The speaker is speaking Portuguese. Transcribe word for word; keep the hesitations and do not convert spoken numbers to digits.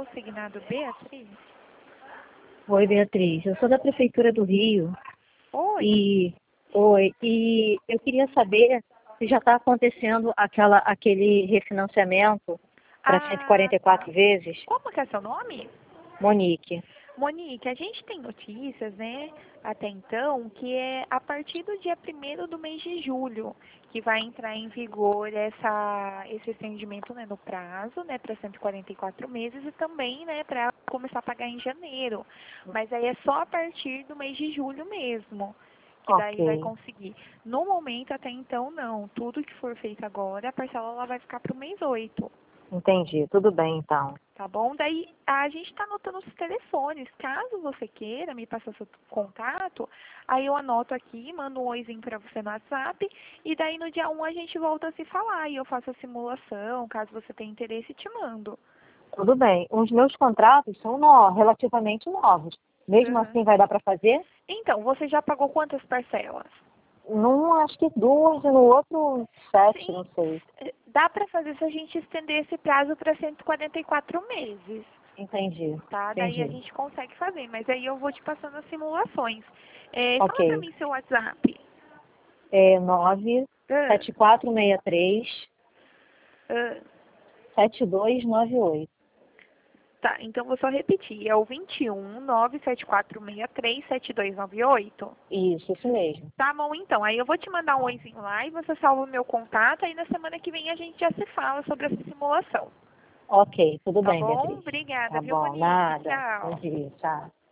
consignado Beatriz? Oi, Beatriz. Eu sou da Prefeitura do Rio. Oi. E, oi, e eu queria saber se já está acontecendo aquela, aquele refinanciamento para cento e quarenta e quatro tá. vezes. Como que é seu nome? Monique. Monique, a gente tem notícias, né, até então, que é a partir do dia primeiro do mês de julho que vai entrar em vigor essa, esse estendimento, né, no prazo, né, para cento e quarenta e quatro meses e também, né, para começar a pagar em janeiro. Mas aí é só a partir do mês de julho mesmo que daí vai Ok. conseguir. No momento, até então, não. Tudo que for feito agora, a parcela ela vai ficar para o mês oito. Entendi. Tudo bem, então. Tá bom? Daí a gente está anotando os telefones. Caso você queira me passar seu contato, aí eu anoto aqui, mando um oizinho para você no WhatsApp e daí no dia um a gente volta a se falar e eu faço a simulação. Caso você tenha interesse, te mando. Tudo bem. Os meus contratos são no, relativamente novos. Mesmo Uhum. assim, vai dar para fazer? Então, você já pagou quantas parcelas? Num, acho que duas, e no outro, sete, Sim, não sei. dá para fazer se a gente estender esse prazo para cento e quarenta e quatro meses. Entendi. Tá? Daí a Entendi. gente consegue fazer, mas aí eu vou te passando as simulações. É, fala pra Ok. mim seu WhatsApp. É nove Ah, sete quatro seis três ah, sete dois nove oito. tá, então vou só repetir. É o vinte e um, nove sete quatro seis três, sete dois nove oito. Isso, isso mesmo. Tá bom, então. Aí eu vou te mandar um oizinho lá e você salva o meu contato. Aí na semana que vem a gente já se fala sobre essa simulação. Ok, tudo Tá bem, bom? Beatriz. Obrigada, Tá viu, bom, Monique? nada. Bom Tchau. dia, tchau.